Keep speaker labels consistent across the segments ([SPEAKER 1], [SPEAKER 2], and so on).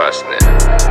[SPEAKER 1] опасные.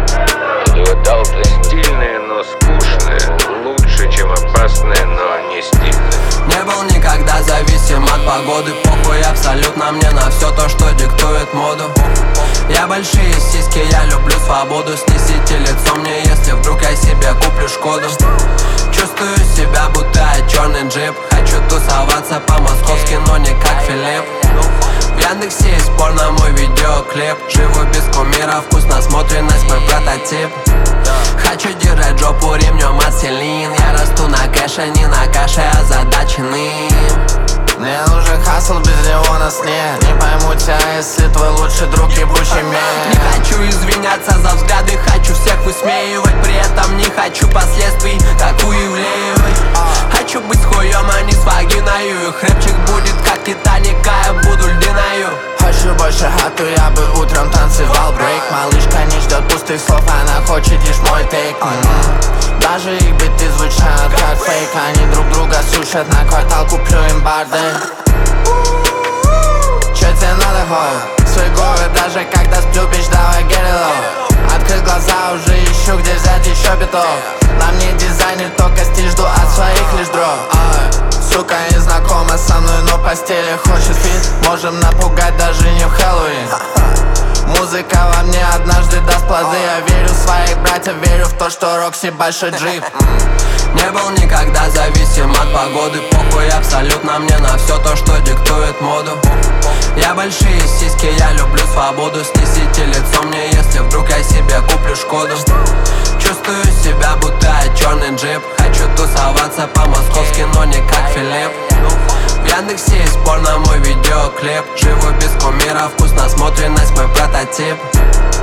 [SPEAKER 1] Стильные, но скучные. Лучше, чем опасные, но не стильные.
[SPEAKER 2] Не был никогда зависим от погоды. Похуй абсолютно мне на все то, что диктует моду. Я большие сиськи, я люблю свободу. Снесите лицо мне, если вдруг я себе куплю Шкоду. Чувствую себя, будто черный джип. Хочу тусоваться по-московски, но не как Филипп. В Яндексе есть порно, мой видеоклип. Живу без кумира, вкусносмотренность мой прототип. Хочу держать жопу ремнем от Селин. Я расту на кэше, не на каше, озадаченный.
[SPEAKER 3] Мне нужен хасл, без него нас нет. Не пойму тебя, если твой лучший друг ебучий мент.
[SPEAKER 2] Не хочу извиняться за взгляды, хочу всех высмеивать. При этом не хочу последствий, как у Ивлеевой. Хочу быть с хуем, а не с вагиною. Их рэпчик будет как Титаник, а я буду льдиною.
[SPEAKER 3] Хочу больше хату, я бы утром танцевал брейк. Малышка не ждет пустых слов, она хочет лишь мой тейк. Даже их биты звучат как фейк. Они друг друга сушат, на квартал куплю им барды. Чё тебе надо, хой? Свой город, даже когда сплю, бич, давай get it low. Открыть глаза, уже ищу, где взять еще битов. На мне дизайнер, только стиль, жду от своих лишь дров. Сука не знакома со мной, но постели хочет спит. Можем напугать даже не в Хэллоуин. Музыка во мне однажды даст плоды. Я верю в своих братьев, верю в то, что Рокси большой джип.
[SPEAKER 2] Не был никогда зависим от погоды. Похуй абсолютно мне на все то, что диктует моду. Я большие сиськи, я люблю свободу. Снесите лицо мне, если вдруг я себе куплю Шкоду. Чувствую себя, будто черный джип. Хочу тусоваться по-московски, но не как Филипп. В Яндексе есть порно, мой видеоклип. Живу без кумира, вкусносмотренность мой прототип.